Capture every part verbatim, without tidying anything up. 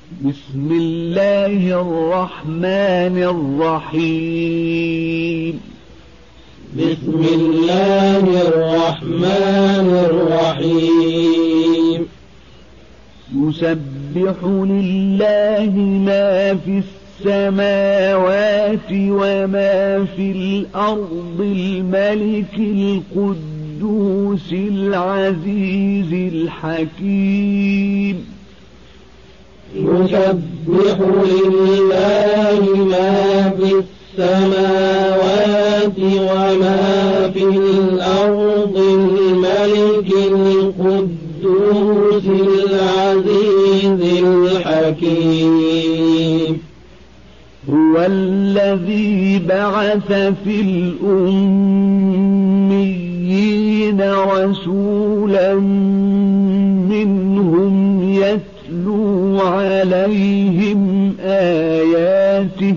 بسم الله الرحمن الرحيم بسم الله الرحمن الرحيم يسبح لله ما في السماوات وما في الأرض الملك القدوس العزيز الحكيم يسبح لله ما في السماوات وما في الأرض الملك القدوس العزيز الحكيم هو الذي بعث في الأميين رسولا منهم يتلو عليهم آياته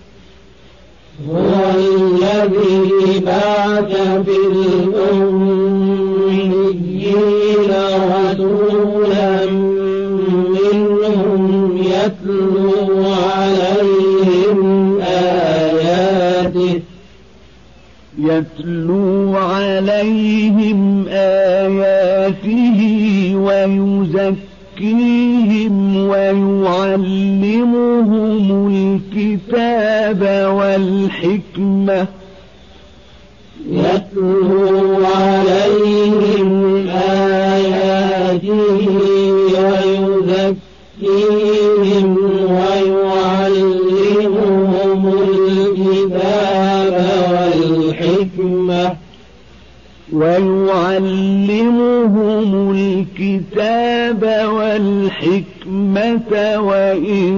هو الذي بعث في الأميين رسولا منهم يتلو عليهم آياته يتلو عليهم آياته ويزكيهم ويعلمهم الكتاب والحكمة يتلو عليهم آياته ويزكيهم ويعلمهم الكتاب والحكمة ويعلمهم الكتاب والحكمة وإن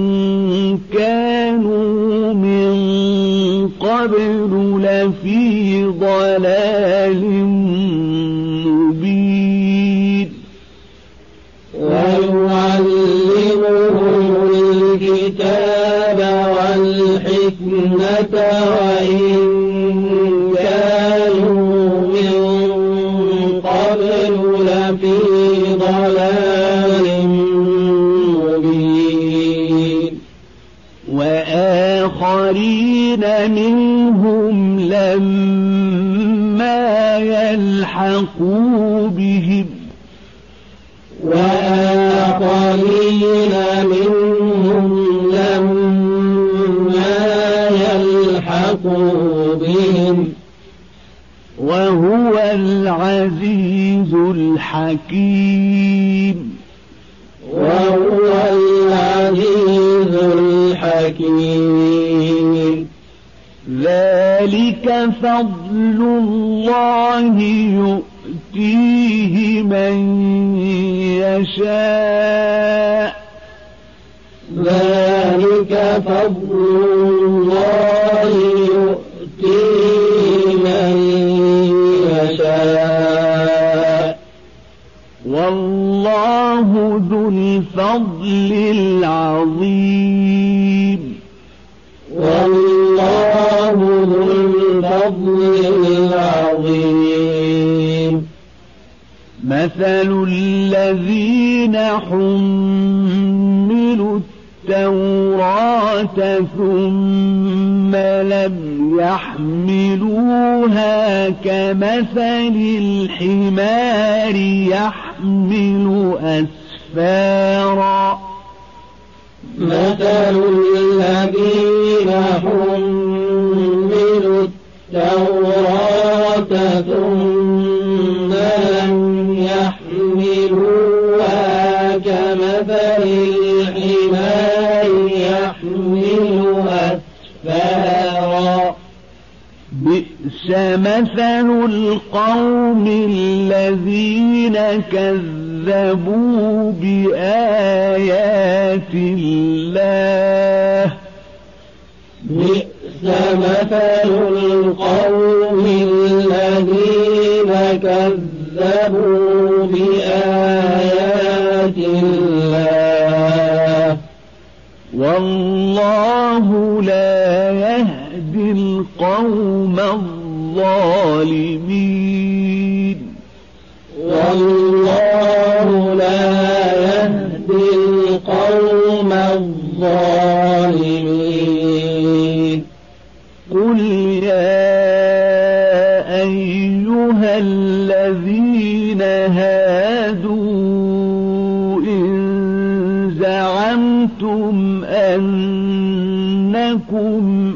كانوا من قبل لفي ضلال مبين ويعلمهم الكتاب والحكمة وإن كانوا من قبل لفي ضلال مبين وآخرين منهم لما يلحقوا بهم وآخرين منهم لما يلحقوا بهم وهو العزيز الحكيم وهو العزيز الحكيم ذلك فضل الله يؤتيه من يشاء ذلك فضل الله يؤتيه من يشاء والله ذو الفضل العظيم والله ذو الفضل العظيم مثل الذين حملوا التوراة ثم لم يحملوها كمثل الحمار يحمل أسفارا مثل الذين حملوا التوراة ثم لم يحملوها كمثل الحمار يحمل أسفارا بئس مثل القوم الذين كذبوا بآيات الله بئس مثل القوم الذين كذبوا بآيات الله والله لا يهدي القوم الظالمين والله لا يهدي القوم الظالمين. قل يا أيها الذين هادوا إن زعمتم أنكم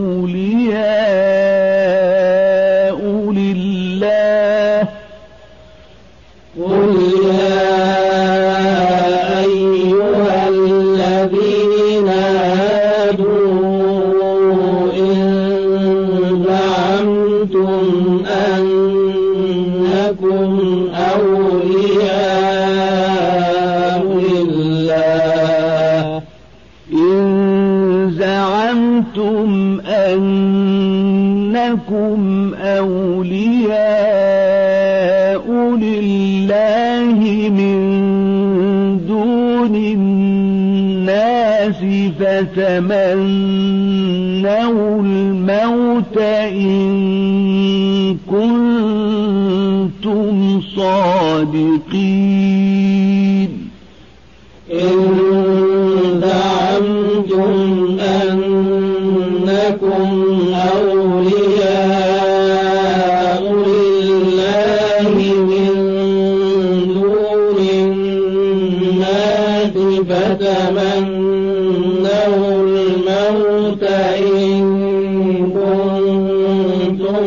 أولياء لله قل يا أيها الذين هادوا إن زعمتم أنكم أولياء لله إن زعمتم أنكم أولياء لله من دون الناس فتمنوا الموت إن كنتم صادقين. إن زعمتم أنكم أولياء لله من دون الناس فتمنوا الموت إن كنتم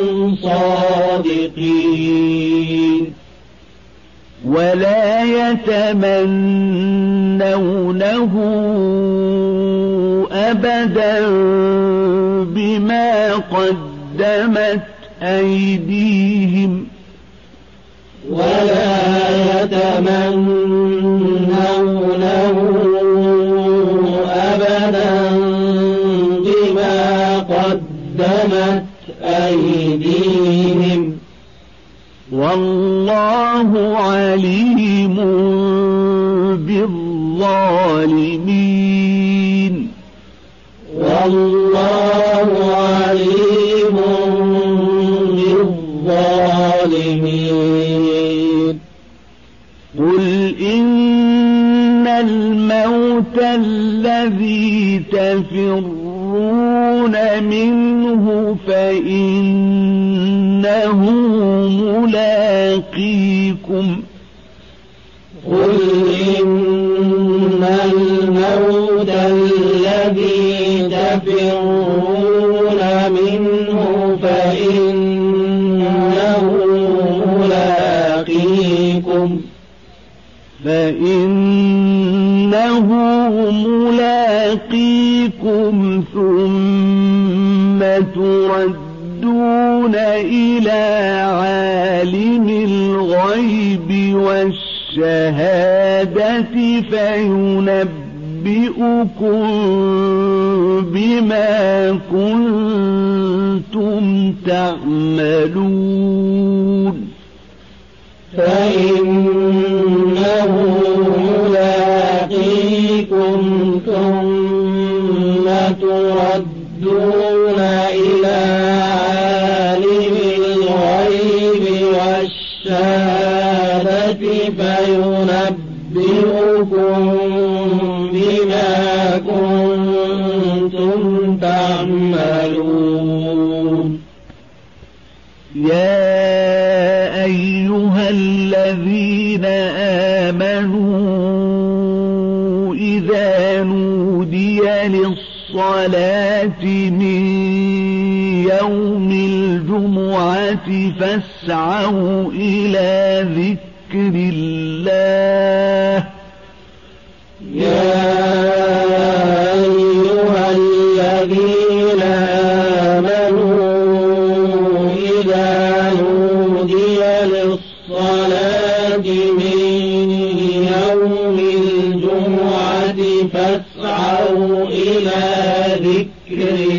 صادقين. ولا يتمنونه أبدا بما قدمت أيديهم ولا يتمنونه أبدا بما قدمت أيديهم والله عليم بالظالمين. والله عليم بالظالمين. قل إن الموت الذي تفرون منه فإنه ملاقيكم. قل إن الموت الذي تفرون منه فإنه ملاقيكم فإنه ملاقيكم ثم تردون إلى عالم الغيب والشهادة فينبئكم بما كنتم تعملون. فإنه ملاقيكم ثم تردون إلى عالم الغيب والشهادة فينبئكم بما كنتم تعملون. يا أيها الذين آمنوا إذا نودي للصلاة من يوم الجمعة فاسعوا إلى ذكر الله. يا أيها الذين آمنوا إذا نودي للصلاة من يوم الجمعة فاسعوا إلى ذكر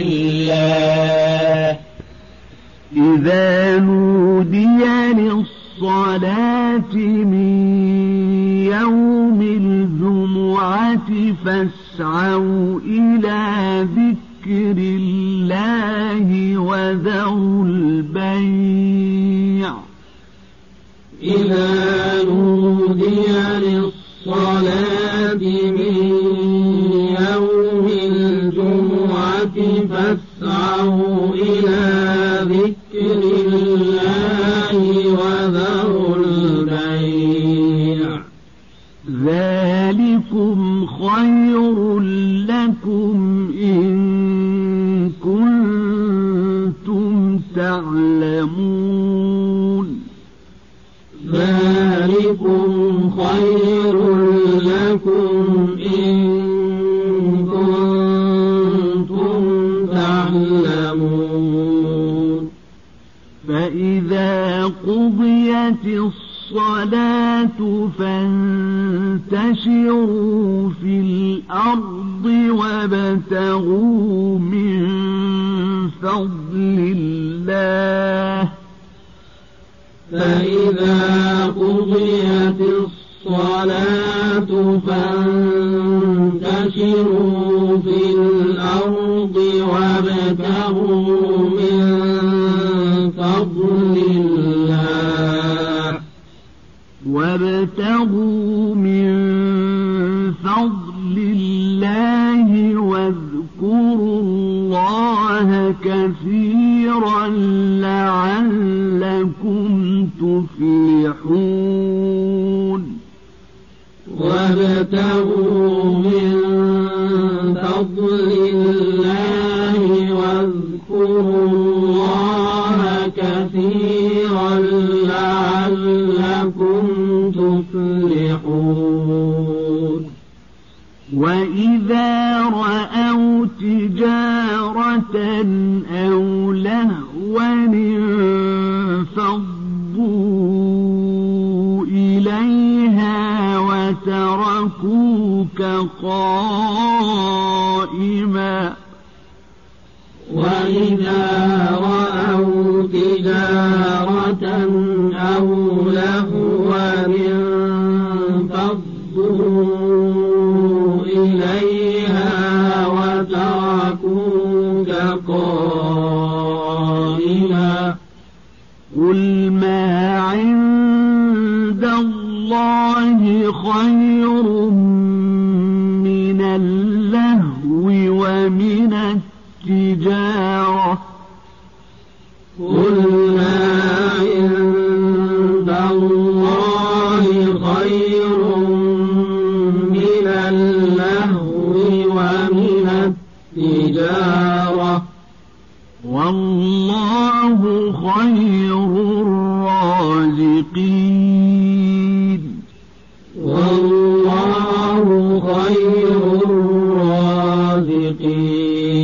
الله. إذا نودي للصلاة من يوم الجمعة فاسعوا إلى ذكر الله وذروا البيع. إذا نودي للصلاة من خير لكم إن كنتم تعلمون ذلكم خير لكم إن كنتم تعلمون فإذا قضيت الصلاة فانتشروا في الأرض وابتغوا من فضل الله فإذا قضيت الصلاة فانتشروا في الأرض وابتغوا من فضل الله وابتغوا من فضل الله واذكروا الله كثيرا لعلكم تفلحون وابتغوا من فضل الله واذكروا الله كثيرا لعلكم تفلحون وإذا رأوا تجارة أو لهوا انفضوا إليها وتركوك قائما وإذا رأوا تجارة أو لهوا انفضوا إليها وتركوك قائما قل ما عند الله خير من اللهو ومن التجارة قل ما عند الله خير من اللهو ومن التجارة والله خير الرازقين والله خير الرازقين